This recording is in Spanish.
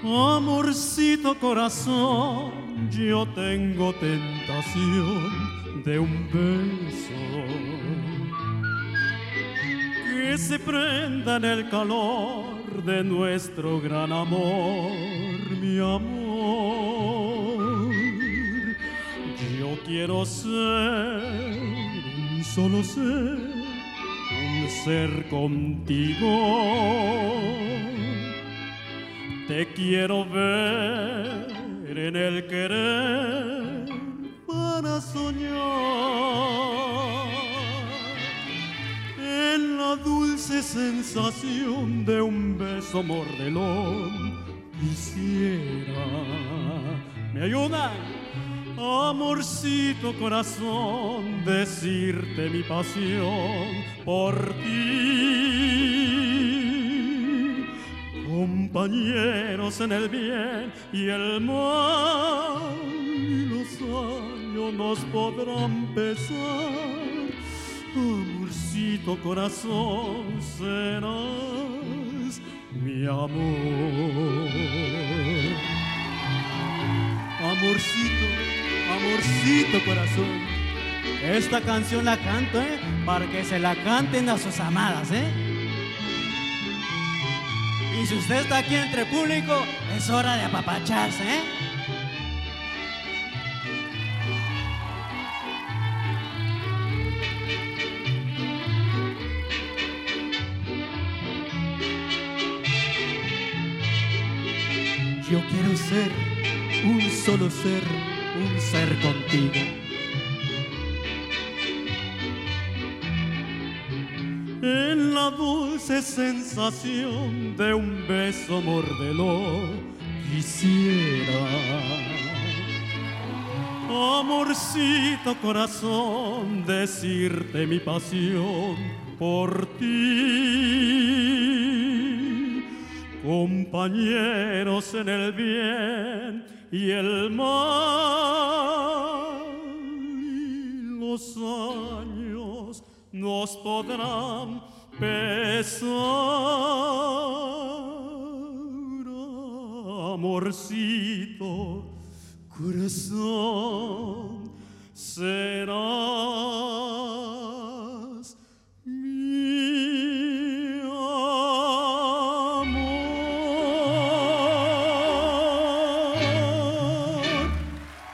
Amorcito corazón, yo tengo tentación de un beso que se prenda en el calor de nuestro gran amor, mi amor. Yo quiero ser un solo ser, un ser contigo. Te quiero ver en el querer para soñar, en la dulce sensación de un beso mordelón. Quisiera, ¿me ayudan? Amorcito corazón, decirte mi pasión por ti. Compañeros en el bien y el mal, y los años nos podrán pesar. Amorcito corazón, serás mi amor. Amorcito, amorcito corazón, esta canción la canto, para que se la canten a sus amadas, Y si usted está aquí entre público, es hora de apapacharse, Yo quiero ser un solo ser, un ser contigo. En la dulce sensación de un beso mordelón, quisiera, amorcito corazón, decirte mi pasión por ti. Compañeros en el bien y el mal, y los años nos podrán pesar. Amorcito corazón, será